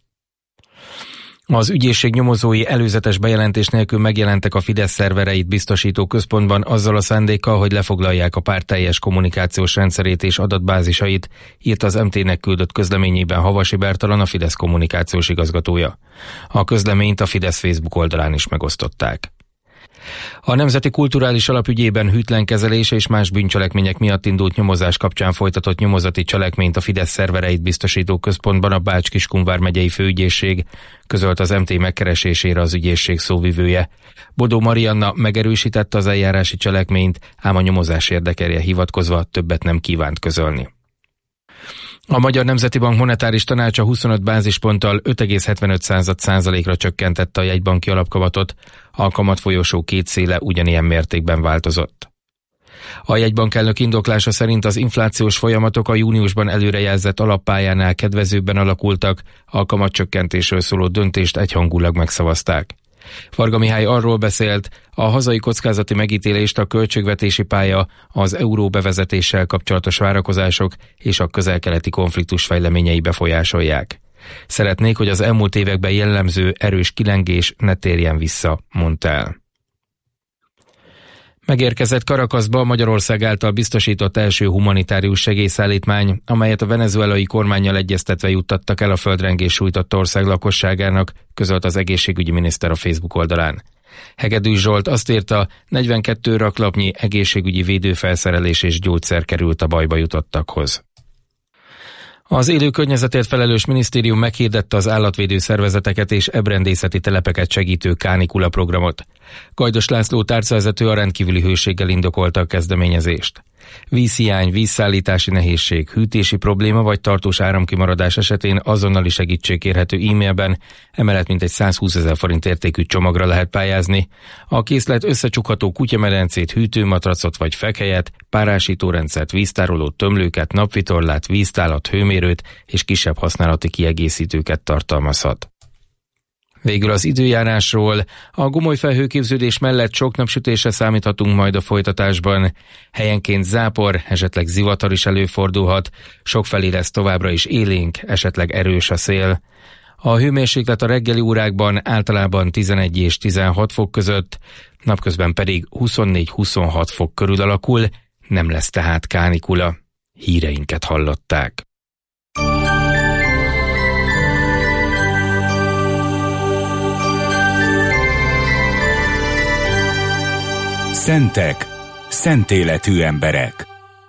[SPEAKER 14] Az ügyészség nyomozói előzetes bejelentés nélkül megjelentek a Fidesz szervereit biztosító központban azzal a szándékkal, hogy lefoglalják a párt teljes kommunikációs rendszerét és adatbázisait, írt az em té-nek küldött közleményében Havasi Bertalan, a Fidesz kommunikációs igazgatója. A közleményt a Fidesz Facebook oldalán is megosztották. A Nemzeti Kulturális Alap ügyében hűtlen kezelése és más bűncselekmények miatt indult nyomozás kapcsán folytatott nyomozati cselekményt a Fidesz szervereit biztosító központban a Bács-Kiskun megyei főügyészség, közölt az em té megkeresésére az ügyészség szóvivője. Bodó Marianna megerősítette az eljárási cselekményt, ám a nyomozás érdekelje hivatkozva többet nem kívánt közölni. A Magyar Nemzeti Bank monetáris tanácsa huszonöt bázisponttal öt egész hetvenöt százalékra csökkentette a jegybanki alapkamatot, a kamatfolyosó két széle ugyanilyen mértékben változott. A jegybank elnök indoklása szerint az inflációs folyamatok a júniusban előrejelzett alappályánál kedvezőbben alakultak, a kamatcsökkentésről szóló döntést egyhangulag megszavazták. Varga Mihály arról beszélt, a hazai kockázati megítélést a költségvetési pálya, az euró bevezetéssel kapcsolatos várakozások és a közel-keleti konfliktus fejleményei befolyásolják. Szeretnék, hogy az elmúlt években jellemző erős kilengés ne térjen vissza, mondta el. Megérkezett Caracasba Magyarország által biztosított első humanitárius segélyszállítmány, amelyet a venezuelai kormánnyal egyeztetve juttattak el a földrengés sújtott ország lakosságának, közölt az egészségügyi miniszter a Facebook oldalán. Hegedűs Zsolt azt írta, negyvenkét raklapnyi egészségügyi védőfelszerelés és gyógyszer került a bajba jutottakhoz. Az élő környezetért felelős minisztérium meghirdette az állatvédő szervezeteket és ebrendészeti telepeket segítő kánikula programot. Gajdos László tárcavezető a rendkívüli hőséggel indokolta a kezdeményezést. vízhiány, vízszállítási nehézség, hűtési probléma vagy tartós áramkimaradás esetén azonnali segítség kérhető e-mailben, emellett mintegy százhúszezer forint értékű csomagra lehet pályázni. A készlet összecsukható kutyamedencét, hűtőmatracot vagy fekhelyet, párásítórendszert, víztárolót, tömlőket, napvitorlát, víztálat, hőmérőt és kisebb használati kiegészítőket tartalmazhat. Végül az időjárásról. A gomoly felhőképződés mellett sok napsütésre számíthatunk majd a folytatásban. Helyenként zápor, esetleg zivatar is előfordulhat, sokfelé lesz továbbra is élénk, esetleg erős a szél. A hőmérséklet a reggeli órákban általában tizenegy és tizenhat fok között, napközben pedig huszonnégy-huszonhat fok körül alakul, nem lesz tehát kánikula. Híreinket hallották.
[SPEAKER 15] Szentek, szent életű emberek.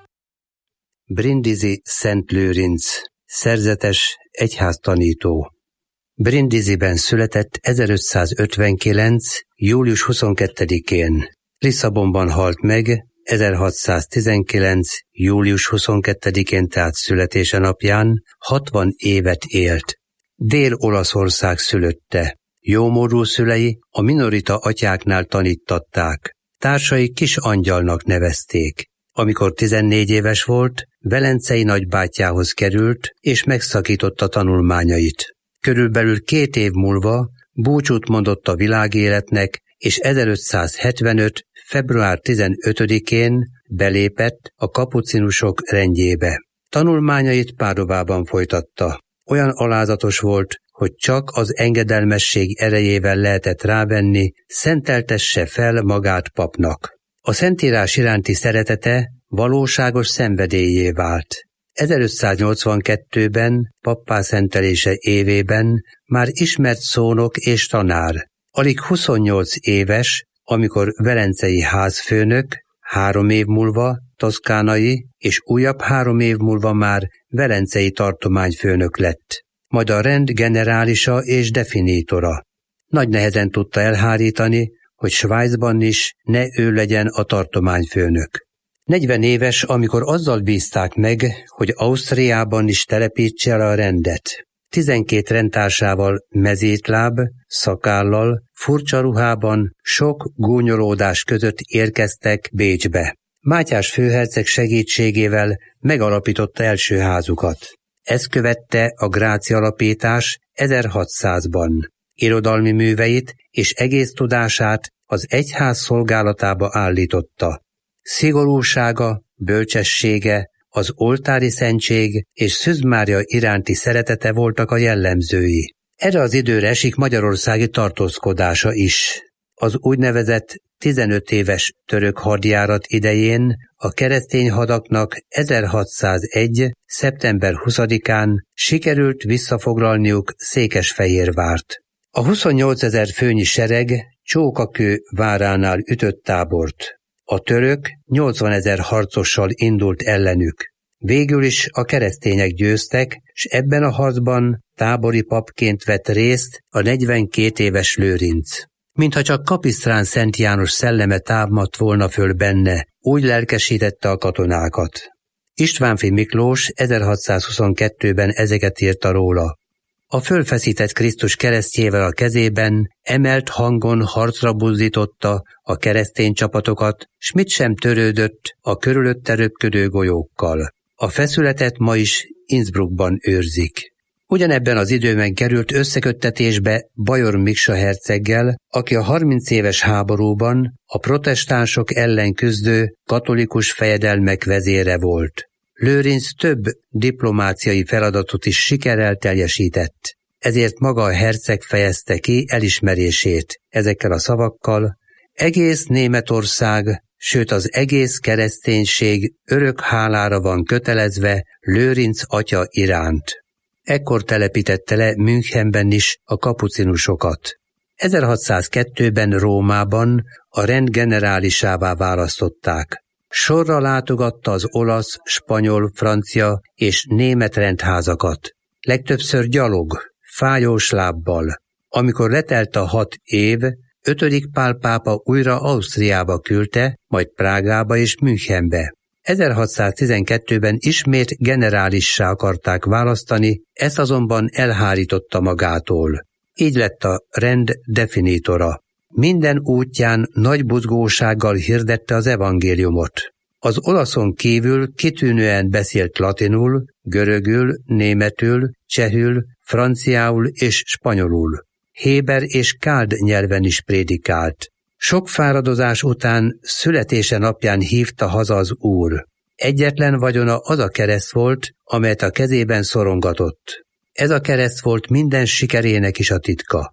[SPEAKER 16] Brindisi Szent Lőrinc, szerzetes egyháztanító. Brindisiben született ezerötszázötvenkilenc. július huszonkettedikén. Lisszabonban halt meg ezerhatszáztizenkilenc. július huszonkettedikén, tehát születése napján, hatvan évet élt. Dél-Olaszország szülötte. Jómódú szülei a minorita atyáknál taníttatták. Társai kis angyalnak nevezték. Amikor tizennégy éves volt, velencei nagybátyjához került, és megszakította tanulmányait. Körülbelül két év múlva búcsút mondott a világéletnek, és ezerötszázhetvenöt. február tizenötödikén belépett a kapucinusok rendjébe. Tanulmányait Pádovában folytatta. Olyan alázatos volt, hogy csak az engedelmesség erejével lehetett rávenni, szenteltesse fel magát papnak. A Szentírás iránti szeretete valóságos szenvedélyé vált. ezerötszáznyolcvankettőben pappá szentelése évében már ismert szónok és tanár. Alig huszonnyolc éves, amikor velencei házfőnök, három év múlva toszkánai, és újabb három év múlva már velencei tartományfőnök lett. Majd a rend generálisa és definítora. Nagy nehezen tudta elhárítani, hogy Svájcban is ne ő legyen a tartományfőnök. negyven éves, amikor azzal bízták meg, hogy Ausztriában is telepítse el a rendet. tizenkét rendtársával mezítláb, szakállal, furcsa ruhában, sok gúnyolódás között érkeztek Bécsbe. Mátyás főherceg segítségével megalapította első házukat. Ezt követte a Gráci alapítás ezerhatszázban. Irodalmi műveit és egész tudását az egyház szolgálatába állította. Szigorúsága, bölcsessége, az oltári szentség és Szűz Mária iránti szeretete voltak a jellemzői. Erre az időre esik magyarországi tartózkodása is. Az úgynevezett tizenöt éves török hadjárat idején a keresztény hadaknak ezerhatszázegy. szeptember huszadikán sikerült visszafoglalniuk Székesfehérvárt. A huszonnyolcezer főnyi sereg Csókakő váránál ütött tábort. A török nyolcvanezer harcossal indult ellenük. Végül is a keresztények győztek, s ebben a harcban tábori papként vett részt a negyvenkét éves Lőrinc. Mintha csak Kapisztrán Szent János szelleme támadt volna föl benne, úgy lelkesítette a katonákat. Istvánffy Miklós ezerhatszázhuszonkettőben ezeket írta róla. A fölfeszített Krisztus keresztjével a kezében emelt hangon harcra buzdította a keresztény csapatokat, s mit sem törődött a körülötte röpködő golyókkal. A feszületet ma is Innsbruckban őrzik. Ugyanebben az időben került összeköttetésbe Bajor Miksa herceggel, aki a harminc éves háborúban a protestánsok ellen küzdő katolikus fejedelmek vezére volt. Lőrinc több diplomáciai feladatot is sikerrel teljesített. Ezért maga a herceg fejezte ki elismerését ezekkel a szavakkal: egész Németország, sőt az egész kereszténység örök hálára van kötelezve Lőrinc atya iránt. Ekkor telepítette le Münchenben is a kapucinusokat. ezerhatszázkettőben Rómában a rend generálisává választották. Sorra látogatta az olasz, spanyol, francia és német rendházakat. Legtöbbször gyalog, fájós lábbal. Amikor letelt a hat év, ötödik Pál pápa újra Ausztriába küldte, majd Prágába és Münchenbe. ezerhatszáztizenkettőben ismét generálissá akarták választani, ezt azonban elhárította magától. Így lett a rend definitora. Minden útján nagy buzgósággal hirdette az evangéliumot. Az olaszon kívül kitűnően beszélt latinul, görögül, németül, csehül, franciául és spanyolul. Héber és káld nyelven is prédikált. Sok fáradozás után születése napján hívta haza az Úr. Egyetlen vagyona az a kereszt volt, amelyet a kezében szorongatott. Ez a kereszt volt minden sikerének is a titka.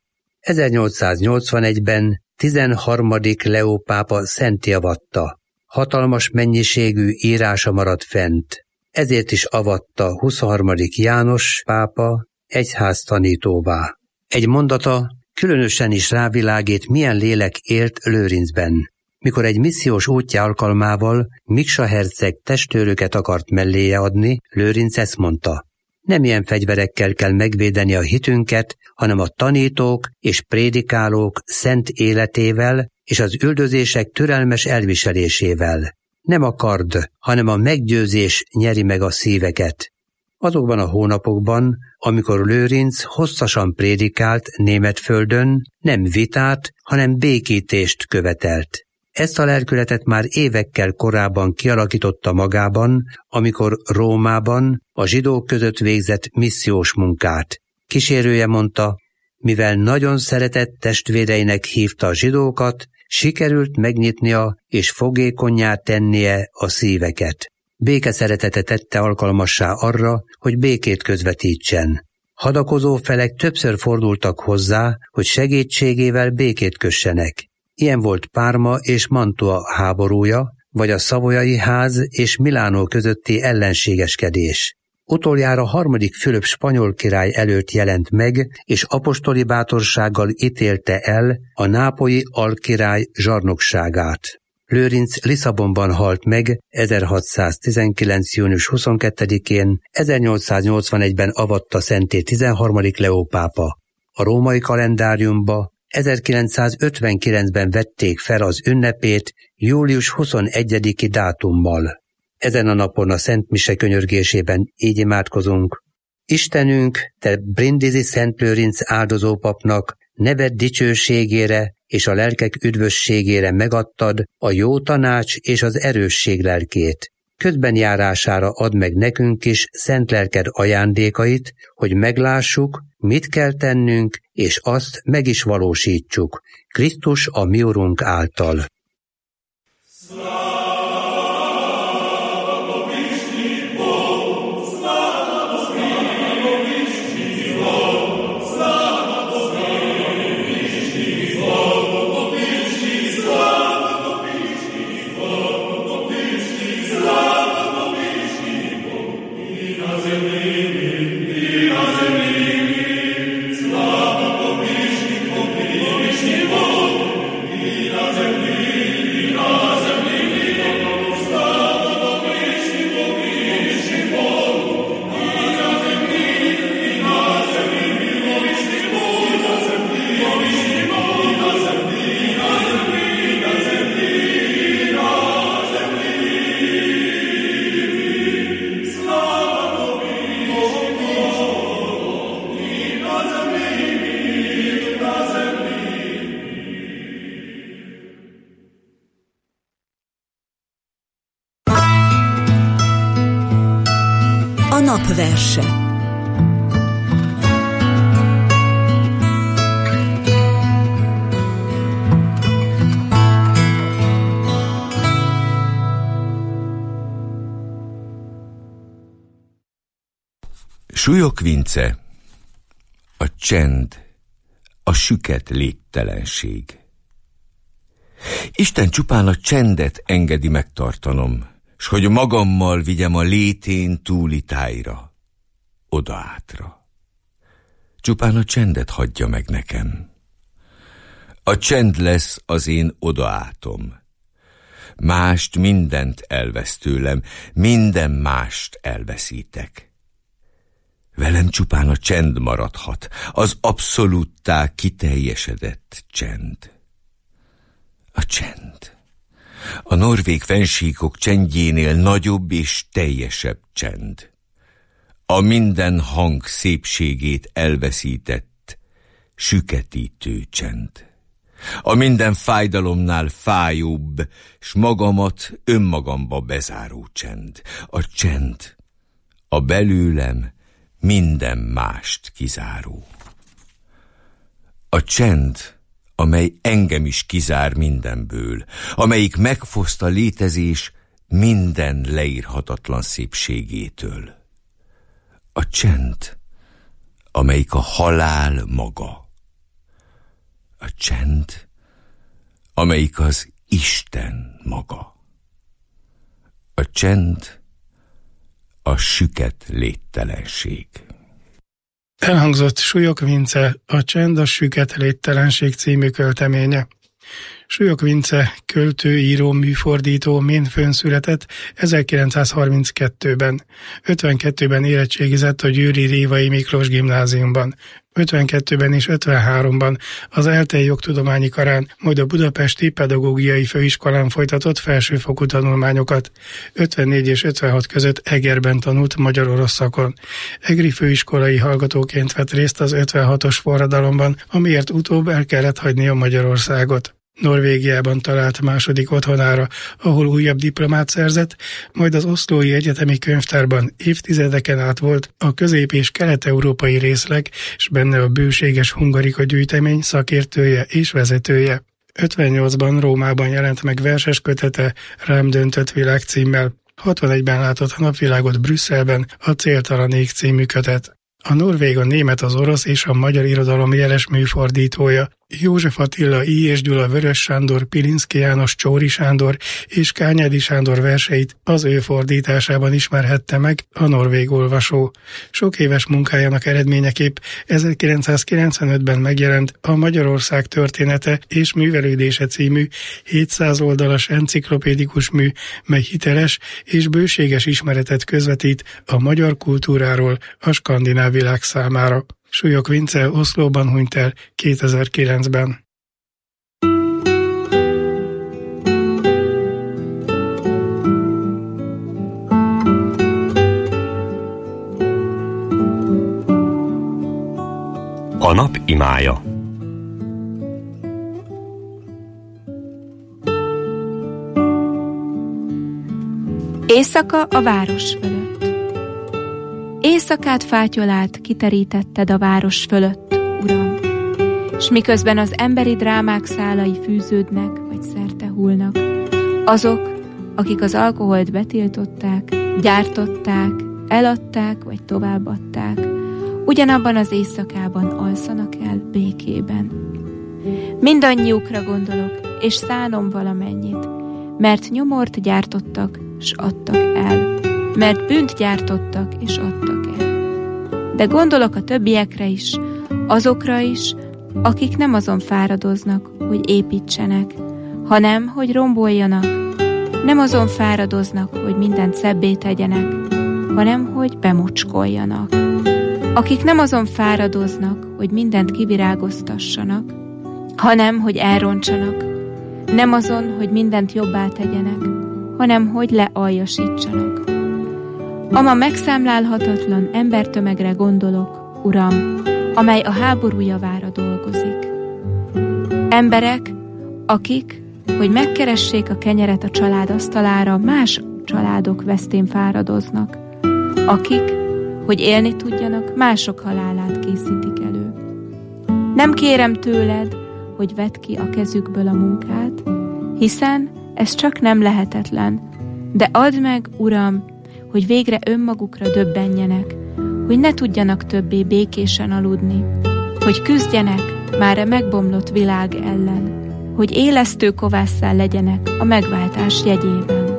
[SPEAKER 16] ezernyolcszáznyolcvanegyben tizenharmadik Leó pápa szentté avatta. Hatalmas mennyiségű írása maradt fent. Ezért is avatta huszonharmadik János pápa egyháztanítóvá. Egy mondata különösen is rávilágít, milyen lélek élt Lőrincben. Mikor egy missziós útja alkalmával Miksa herceg testőröket akart melléje adni, Lőrinc ezt mondta: nem ilyen fegyverekkel kell megvédeni a hitünket, hanem a tanítók és prédikálók szent életével és az üldözések türelmes elviselésével. Nem a kard, hanem a meggyőzés nyeri meg a szíveket. Azokban a hónapokban, amikor Lőrinc hosszasan prédikált Németföldön, nem vitát, hanem békítést követelt. Ezt a lelkületet már évekkel korábban kialakította magában, amikor Rómában a zsidók között végzett missziós munkát. Kísérője mondta, mivel nagyon szeretett testvéreinek hívta a zsidókat, sikerült megnyitnia és fogékonnyá tennie a szíveket. Békeszeretete tette alkalmassá arra, hogy békét közvetítsen. Hadakozó felek többször fordultak hozzá, hogy segítségével békét kössenek. Ilyen volt Párma és Mantua háborúja, vagy a szavoyai ház és Milánó közötti ellenségeskedés. Utoljára harmadik Fülöp spanyol király előtt jelent meg, és apostoli bátorsággal ítélte el a nápolyi alkirály zsarnokságát. Lőrinc Lisszabonban halt meg ezerhatszáztizenkilenc. június huszonkettedikén, ezernyolcszáznyolcvanegyben avatta szentté tizenharmadik Leó pápa. A római kalendáriumba ezerkilencszázötvenkilencben vették fel az ünnepét július huszonegyediki dátummal. Ezen a napon a Szent Mise könyörgésében így imádkozunk: Istenünk, te Brindisi Szent Lőrinc áldozópapnak neved dicsőségére és a lelkek üdvösségére megadtad a jó tanács és az erősség lelkét. Közben járására add meg nekünk is szent lelked ajándékait, hogy meglássuk, mit kell tennünk, és azt meg is valósítsuk. Krisztus a mi Urunk által.
[SPEAKER 17] A napverse.
[SPEAKER 15] Súlyok Vince, a csend, a süket léttelenség. Isten csupán a csendet engedi megtartanom, s hogy magammal vigyem a létén túli tájra, odaátra. Csupán a csendet hagyja meg nekem. A csend lesz az én odaátom. Mást mindent elvesz tőlem, minden mást elveszítek. Velem csupán a csend maradhat, az abszolúttá kiteljesedett csend. A csend. A norvég fennsíkok csendjénél nagyobb és teljesebb csend. A minden hang szépségét elveszített, süketítő csend. A minden fájdalomnál fájóbb, s magamat önmagamba bezáró csend. A csend, a belőlem minden mást kizáró. A csend, amely engem is kizár mindenből, amelyik megfoszt a létezés minden leírhatatlan szépségétől. A csend, amelyik a halál maga. A csend, amelyik az Isten maga. A csend, a süket léttelenség.
[SPEAKER 17] Elhangzott Súlyog Vince, a Csend, a süket léttelenség című költeménye. Súlyog Vince költő, író, műfordító Ménfőn született ezerkilencszázharminckettőben. ötvenkettőben érettségizett a Győri Révai Miklós gimnáziumban. ötvenkettőben és ötvenháromban az ELTE jogtudományi karán, majd a Budapesti Pedagógiai Főiskolán folytatott felsőfokú tanulmányokat. ötvennégy és ötvenhat között Egerben tanult magyar-orosz szakon. Egri főiskolai hallgatóként vett részt az ötvenhatos forradalomban, amiért utóbb el kellett hagynia Magyarországot. Norvégiában talált második otthonára, ahol újabb diplomát szerzett, majd az Oszlói Egyetemi Könyvtárban évtizedeken át volt a közép- és kelet-európai részleg, és benne a bőséges hungarika gyűjtemény szakértője és vezetője. ötvennyolcban Rómában jelent meg verses kötete Rám döntött világ címmel. hatvanegyben látott a napvilágot Brüsszelben a Céltalan ég című kötet. A norvég, a német, az orosz és a magyar irodalom jeles műfordítója. József Attila, I. és Gyula, Vörös Sándor, Pilinszky János, Csóri Sándor és Kányádi Sándor verseit az ő fordításában ismerhette meg a norvég olvasó. Sok éves munkájának eredményeképp ezerkilencszázkilencvenötben megjelent a Magyarország története és művelődése című hétszáz oldalas enciklopédikus mű, mely hiteles és bőséges ismeretet közvetít a magyar kultúráról a skandináv világ számára. Súlyog Vince Oszlóban hunyt el kétezer-kilencben.
[SPEAKER 1] A nap imája.
[SPEAKER 18] Éjszaka a város fölött. Éjszakát fátyolált kiterítetted a város fölött, Uram, s miközben az emberi drámák szálai fűződnek, vagy szerte hullnak, azok, akik az alkoholt betiltották, gyártották, eladták, vagy továbbadták, ugyanabban az éjszakában alszanak el békében. Mindannyiukra gondolok, és szánom valamennyit, mert nyomort gyártottak, s adtak el, mert bűnt gyártottak, és adtak el. De gondolok a többiekre is, azokra is, akik nem azon fáradoznak, hogy építsenek, hanem, hogy romboljanak, nem azon fáradoznak, hogy mindent szebbé tegyenek, hanem, hogy bemocskoljanak. Akik nem azon fáradoznak, hogy mindent kivirágoztassanak, hanem, hogy elrontsanak, nem azon, hogy mindent jobbá tegyenek, hanem, hogy lealjasítsanak. Ama megszámlálhatatlan embertömegre gondolok, Uram, amely a háború javára dolgozik. Emberek, akik, hogy megkeressék a kenyeret a család asztalára, más családok vesztén fáradoznak. Akik, hogy élni tudjanak, mások halálát készítik elő. Nem kérem tőled, hogy vedd ki a kezükből a munkát, hiszen ez csak nem lehetetlen, de add meg, Uram, hogy végre önmagukra döbbenjenek, hogy ne tudjanak többé békésen aludni, hogy küzdjenek már a megbomlott világ ellen, hogy élesztő kovásszá legyenek a megváltás jegyében.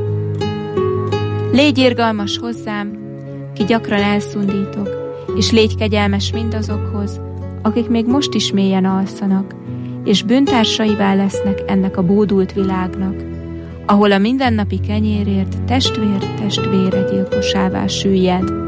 [SPEAKER 18] Légy irgalmas hozzám, ki gyakran elszundítok, és légy kegyelmes mindazokhoz, akik még most is mélyen alszanak, és bűntársaivá lesznek ennek a bódult világnak, ahol a mindennapi kenyérért testvér testvére gyilkosává süllyed.